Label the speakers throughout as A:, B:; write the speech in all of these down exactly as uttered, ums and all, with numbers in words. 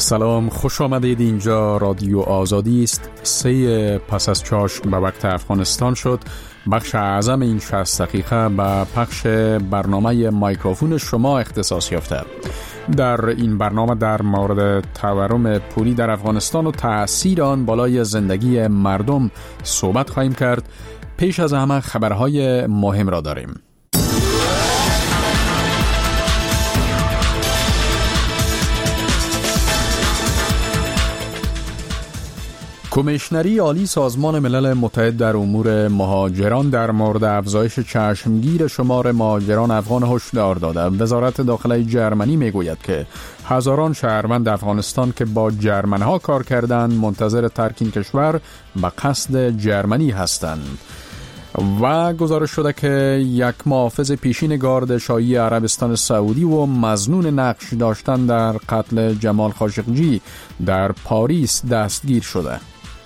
A: سلام، خوش آمدید. اینجا رادیو آزادی است. سه پس از چاشت به وقت افغانستان شد. بخش اعظم این شصت دقیقه به پخش برنامه میکروفون شما اختصاص یافته. در این برنامه در مورد تورم پولی در افغانستان و تأثیر آن بالای زندگی مردم صحبت خواهیم کرد. پیش از همه خبرهای مهم را داریم. کمیشنری عالی سازمان ملل متحد در امور مهاجران در مورد افزایش چشمگیر شمار مهاجران افغان هشدار داده. وزارت داخله جرمنی میگوید که هزاران شهروند افغانستان که با جرمنها کار کردند منتظر ترک این کشور به قصد جرمنی هستند. و گزارش شده که یک محافظ پیشین گارد شاهی عربستان سعودی و مظنون نقش داشتن در قتل جمال خاشقجی در پاریس دستگیر شده.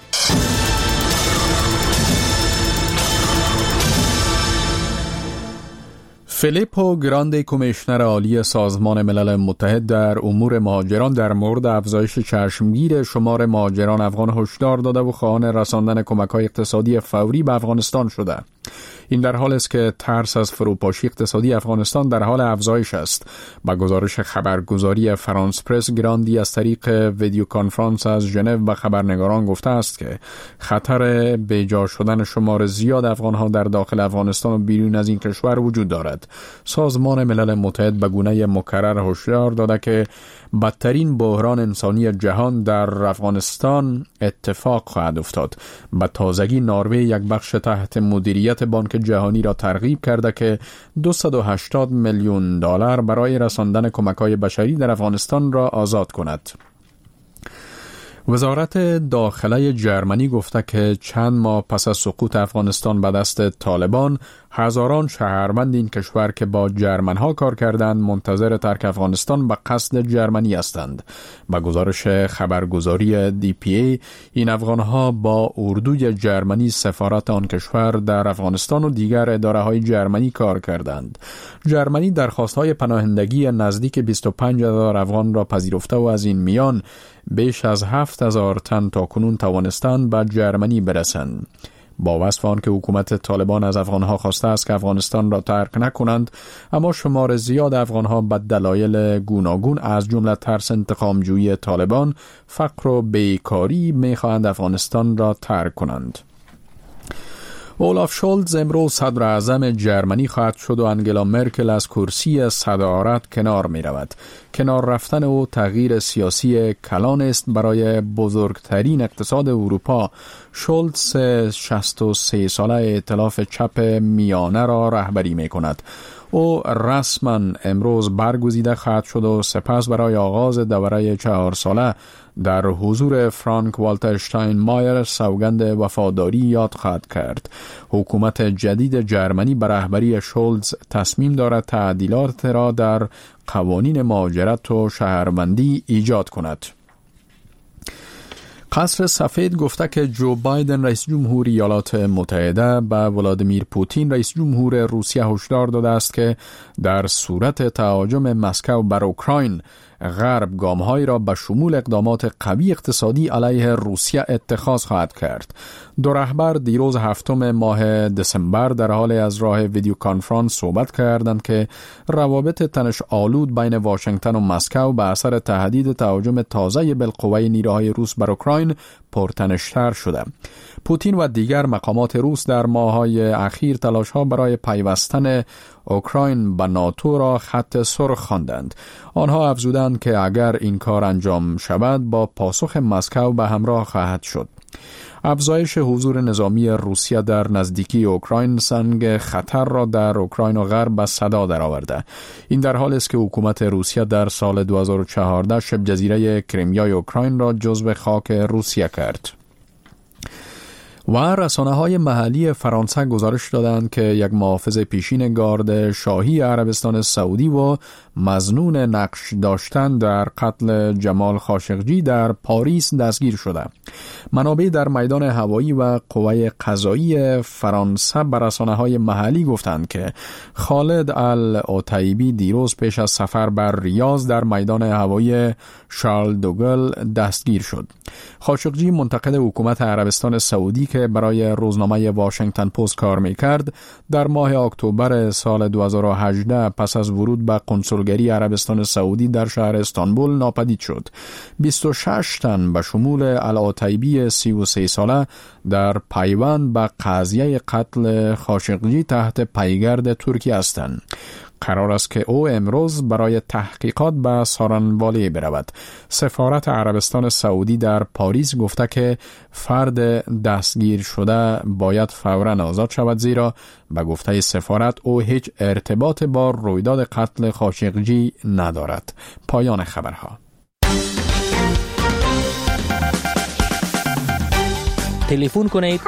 A: فیلیپو گراندی کمیشنر عالی سازمان ملل متحد در امور مهاجران در مورد افزایش چشمگیر شمار مهاجران افغان هشدار داده و خواهان رساندن کمک‌های اقتصادی فوری به افغانستان شده. این در حال است که ترس از فروپاشی اقتصادی افغانستان در حال افزایش است. با گزارش خبرگزاری فرانس پرس، گراندی از طریق ویدیو کنفرانس از ژنو به خبرنگاران گفته است که خطر بیجا شدن شمار زیاد افغانها در داخل افغانستان و بیرون از این کشور وجود دارد. سازمان ملل متحد به گونه مکرر هشدار داده که بدترین بحران انسانی جهان در افغانستان اتفاق خواهد افتاد. به تازگی نروژ یک بخش تحت مدیریت بانک جهانی را ترغیب کرده که دویست و هشتاد میلیون دلار برای رساندن کمک‌های بشری در افغانستان را آزاد کند. وزارت داخله جرمنی گفته که چند ماه پس از سقوط افغانستان به دست طالبان، هزاران شهروند این کشور که با جرمنها کار کردند منتظر ترک افغانستان به قصد جرمنی هستند. با گزارش خبرگزاری دی پی ای، این افغانها با اردوی جرمنی، سفارت آن کشور در افغانستان و دیگر اداره‌های جرمنی کار کردند. جرمنی درخواست‌های پناهندگی نزدیک بیست و پنج هزار افغان را پذیرفته و از این میان بیش از هفت هزار تن تا کنون توانستند به جرمنی برسند. با وصف آن که حکومت طالبان از افغانها خواسته است که افغانستان را ترک نکنند، اما شمار زیاد افغانها به دلایل گوناگون از جمله ترس انتقام جویی طالبان، فقر و بیکاری می‌خواهند افغانستان را ترک کنند. اولاف شولز امروز صدر اعظم جرمنی خواهد شد و انگلا مرکل از کرسی صدارت کنار می رود. کنار رفتن او تغییر سیاسی کلان است برای بزرگترین اقتصاد اروپا. شولز شصت و سه ساله ائتلاف چپ میانه را رهبری می کند. او رسما امروز برگزیده خواهد شد و سپس برای آغاز دوره چهار ساله در حضور فرانک والتر اشتاینمایر سوگند وفاداری یاد خواهد کرد. حکومت جدید جرمنی به رهبری شولز تصمیم دارد تعدیلات را در قوانین مهاجرت و شهروندی ایجاد کند. قصر سفید گفته که جو بایدن رئیس جمهور ایالات متحده به ولادیمیر پوتین رئیس جمهور روسیه هشدار داده است که در صورت تهاجم مسکو بر اوکراین، غرب گام‌هایی را به شمول اقدامات قوی اقتصادی علیه روسیه اتخاذ خواهد کرد. دو رهبر دیروز هفتم ماه دسامبر در حال از راه ویدیو کنفرانس صحبت کردند که روابط تنش آلود بین واشنگتن و مسکو به اثر تهدید تهاجم تازه بالقوه نیروهای روس بر اوکراین پرتنش‌تر شده. پوتین و دیگر مقامات روس در ماه‌های اخیر تلاش‌ها برای پیوستن اوکراین به ناتو را خط سرخ خواندند. آنها افزودند که اگر این کار انجام شود با پاسخ مسکو به همراه خواهد شد. افزایش حضور نظامی روسیه در نزدیکی اوکراین سنگ خطر را در اوکراین و غرب به صدا درآورده. این در حالی است که حکومت روسیه در سال دو هزار و چهارده شبه جزیره کریمیای اوکراین را جزو خاک روسیه کرد. و رسانه‌های محلی فرانسه گزارش دادند که یک محافظ پیشین گارد شاهی عربستان سعودی و مظنون نقش داشتن در قتل جمال خاشقجی در پاریس دستگیر شده. منابع در میدان هوایی و قوه قضایی فرانسه به رسانه‌های محلی گفتند که خالد العتیبی دیروز پیش از سفر بر ریاض در میدان هوایی شارل دوگل دستگیر شد. خاشقجی منتقد حکومت عربستان سعودی که برای روزنامه واشنگتن پست کار میکرد در ماه اکتبر سال دو هزار و هجده پس از ورود به قنسولگری عربستان سعودی در شهر استانبول ناپدید شد. بیست و شش تن به شمول العتیبی سی و سه ساله در پیوند به قضیه قتل خاشقجی تحت پیگرد ترکیه هستند. قرار است که او امروز برای تحقیقات به سارنوالی برود. سفارت عربستان سعودی در پاریس گفته که فرد دستگیر شده باید فوراً آزاد شود، زیرا به گفته سفارت او هیچ ارتباط با رویداد قتل خاشقجی ندارد. پایان خبرها.
B: تلفن کنید